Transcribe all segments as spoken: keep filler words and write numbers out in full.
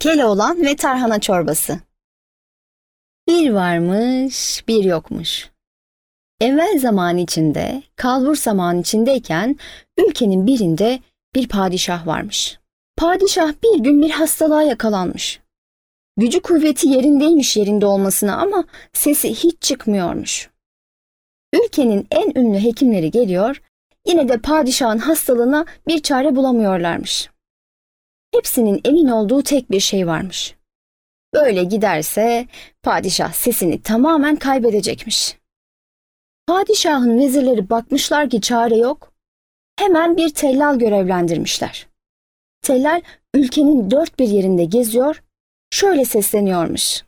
Keloğlan ve tarhana çorbası. Bir varmış, bir yokmuş. Evvel zaman içinde, kalbur zaman içindeyken ülkenin birinde bir padişah varmış. Padişah bir gün bir hastalığa yakalanmış. Gücü kuvveti yerindeymiş yerinde olmasına ama sesi hiç çıkmıyormuş. Ülkenin en ünlü hekimleri geliyor, yine de padişahın hastalığına bir çare bulamıyorlarmış. Hepsinin emin olduğu tek bir şey varmış. Böyle giderse padişah sesini tamamen kaybedecekmiş. Padişahın vezirleri bakmışlar ki çare yok. Hemen bir tellal görevlendirmişler. Tellal ülkenin dört bir yerinde geziyor, şöyle sesleniyormuş.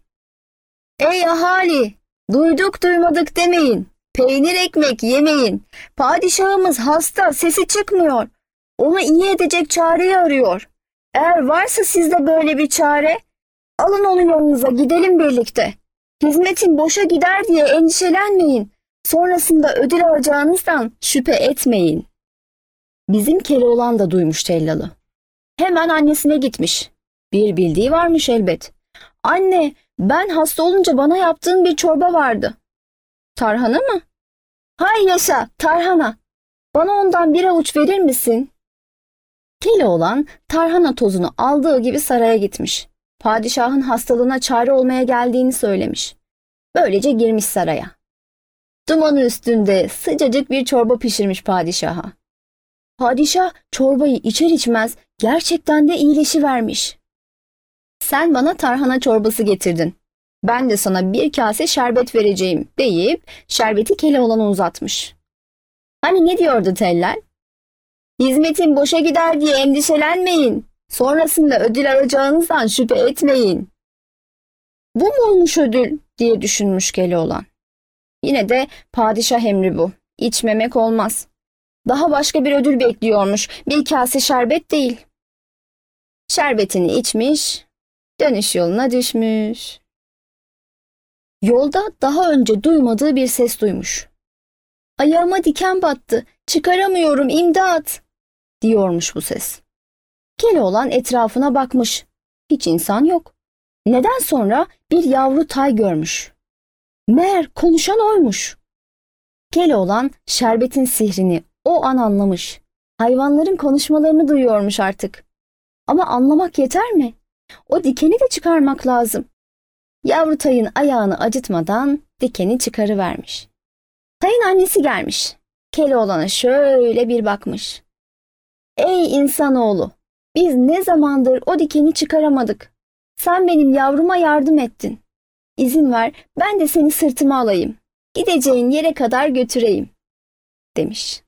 Ey ahali! Duyduk duymadık demeyin. Peynir ekmek yemeyin. Padişahımız hasta, sesi çıkmıyor. Onu iyi edecek çareyi arıyor. Eğer varsa sizde böyle bir çare, alın onu yanınıza, gidelim birlikte. Hizmetin boşa gider diye endişelenmeyin. Sonrasında ödül alacağınızdan şüphe etmeyin. Bizim Keloğlan da duymuş tellalı. Hemen annesine gitmiş. Bir bildiği varmış elbet. Anne, ben hasta olunca bana yaptığın bir çorba vardı. Tarhana mı? Hay yaşa, tarhana. Bana ondan bir avuç verir misin? Keloğlan tarhana tozunu aldığı gibi saraya gitmiş. Padişahın hastalığına çare olmaya geldiğini söylemiş. Böylece girmiş saraya. Dumanı üstünde sıcacık bir çorba pişirmiş padişaha. Padişah çorbayı içer içmez gerçekten de iyileşivermiş. Sen bana tarhana çorbası getirdin. Ben de sana bir kase şerbet vereceğim deyip şerbeti Keloğlan'a uzatmış. Hani ne diyordu tellal? Hizmetin boşa gider diye endişelenmeyin. Sonrasında ödül alacağınızdan şüphe etmeyin. Bu muymuş ödül diye düşünmüş Keloğlan. Yine de padişah emri bu. İçmemek olmaz. Daha başka bir ödül bekliyormuş. Bir kase şerbet değil. Şerbetini içmiş, dönüş yoluna düşmüş. Yolda daha önce duymadığı bir ses duymuş. Ayağıma diken battı, çıkaramıyorum, imdat, diyormuş bu ses. Keloğlan etrafına bakmış. Hiç insan yok. Neden sonra bir yavru tay görmüş. Meğer konuşan oymuş. Keloğlan şerbetin sihrini o an anlamış. Hayvanların konuşmalarını duyuyormuş artık. Ama anlamak yeter mi? O dikeni de çıkarmak lazım. Yavru tayın ayağını acıtmadan dikeni çıkarıvermiş. Tayın annesi gelmiş. Keloğlan'a şöyle bir bakmış. Ey insanoğlu! Biz ne zamandır o dikeni çıkaramadık. Sen benim yavruma yardım ettin. İzin ver, ben de seni sırtıma alayım. Gideceğin yere kadar götüreyim, demiş.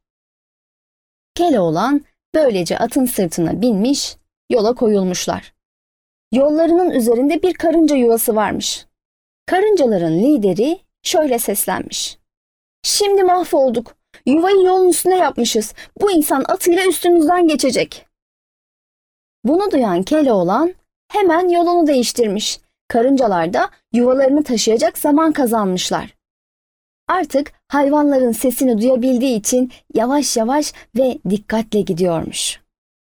Keloğlan böylece atın sırtına binmiş, yola koyulmuşlar. Yollarının üzerinde bir karınca yuvası varmış. Karıncaların lideri şöyle seslenmiş. Şimdi mahvolduk. Yuvayı yolun üstüne yapmışız. Bu insan atıyla üstümüzden geçecek. Bunu duyan Keloğlan hemen yolunu değiştirmiş. Karıncalar da yuvalarını taşıyacak zaman kazanmışlar. Artık hayvanların sesini duyabildiği için yavaş yavaş ve dikkatle gidiyormuş.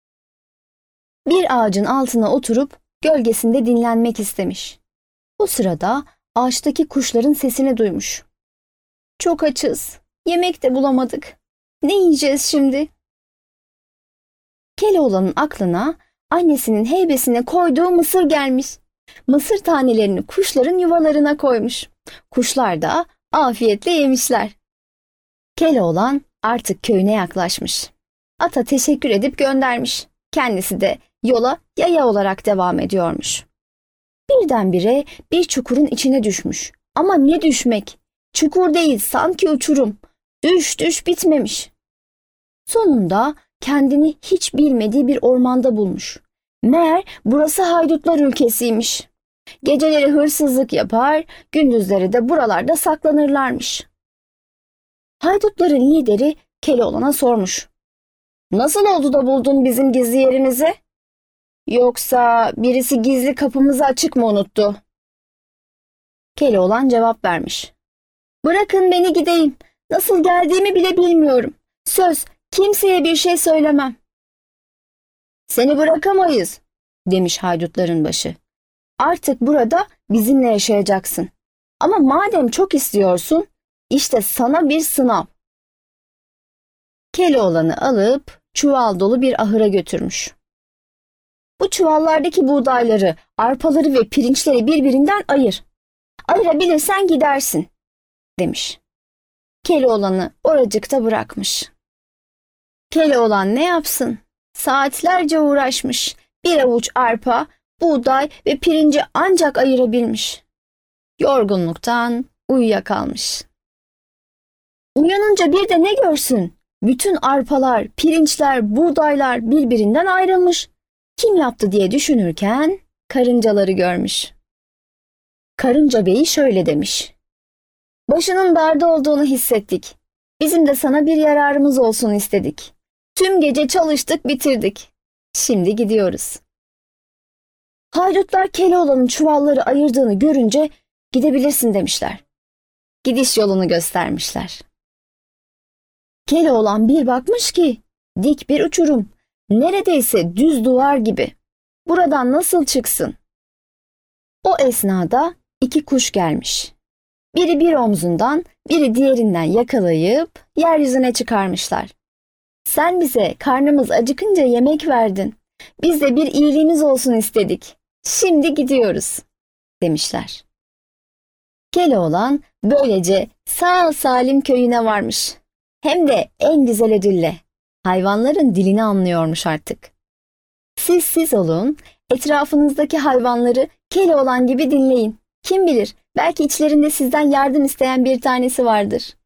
Bir ağacın altına oturup gölgesinde dinlenmek istemiş. Bu sırada ağaçtaki kuşların sesini duymuş. Çok açız, yemek de bulamadık. Ne yiyeceğiz şimdi? Keloğlan'ın aklına annesinin heybesine koyduğu mısır gelmiş. Mısır tanelerini kuşların yuvalarına koymuş. Kuşlar da afiyetle yemişler. Keloğlan artık köyüne yaklaşmış. Ata teşekkür edip göndermiş. Kendisi de yola yaya olarak devam ediyormuş. Birdenbire bir çukurun içine düşmüş. Ama ne düşmek? Çukur değil, sanki uçurum. Düş düş bitmemiş. Sonunda kendini hiç bilmediği bir ormanda bulmuş. Meğer burası haydutlar ülkesiymiş. Geceleri hırsızlık yapar, gündüzleri de buralarda saklanırlarmış. Haydutların lideri Keloğlan'a sormuş. Nasıl oldu da buldun bizim gizli yerimizi? Yoksa birisi gizli kapımızı açık mı unuttu? Keloğlan cevap vermiş. Bırakın beni gideyim. Nasıl geldiğimi bile bilmiyorum. Söz, kimseye bir şey söylemem. Seni bırakamayız, demiş haydutların başı. Artık burada bizimle yaşayacaksın. Ama madem çok istiyorsun, işte sana bir sınav. Keloğlan'ı alıp çuval dolu bir ahıra götürmüş. Bu çuvallardaki buğdayları, arpaları ve pirinçleri birbirinden ayır. Ayırabilirsen gidersin, demiş. Keloğlan'ı oracıkta bırakmış. Keloğlan ne yapsın? Saatlerce uğraşmış. Bir avuç arpa, buğday ve pirinci ancak ayırabilmiş. Yorgunluktan uyuyakalmış. Uyanınca bir de ne görsün? Bütün arpalar, pirinçler, buğdaylar birbirinden ayrılmış. Kim yaptı diye düşünürken karıncaları görmüş. Karınca Bey'i şöyle demiş. Başının derde olduğunu hissettik. Bizim de sana bir yararımız olsun istedik. Tüm gece çalıştık, bitirdik. Şimdi gidiyoruz. Haydutlar Keloğlan'ın çuvalları ayırdığını görünce gidebilirsin demişler. Gidiş yolunu göstermişler. Keloğlan bir bakmış ki dik bir uçurum, neredeyse düz duvar gibi. Buradan nasıl çıksın? O esnada iki kuş gelmiş. Biri bir omzundan, biri diğerinden yakalayıp yeryüzüne çıkarmışlar. Sen bize karnımız acıkınca yemek verdin. Biz de bir iyiliğimiz olsun istedik. Şimdi gidiyoruz, demişler. Keloğlan böylece sağ salim köyüne varmış. Hem de en güzel ödülle. Hayvanların dilini anlıyormuş artık. Siz siz olun, etrafınızdaki hayvanları Keloğlan gibi dinleyin. Kim bilir, belki içlerinde sizden yardım isteyen bir tanesi vardır.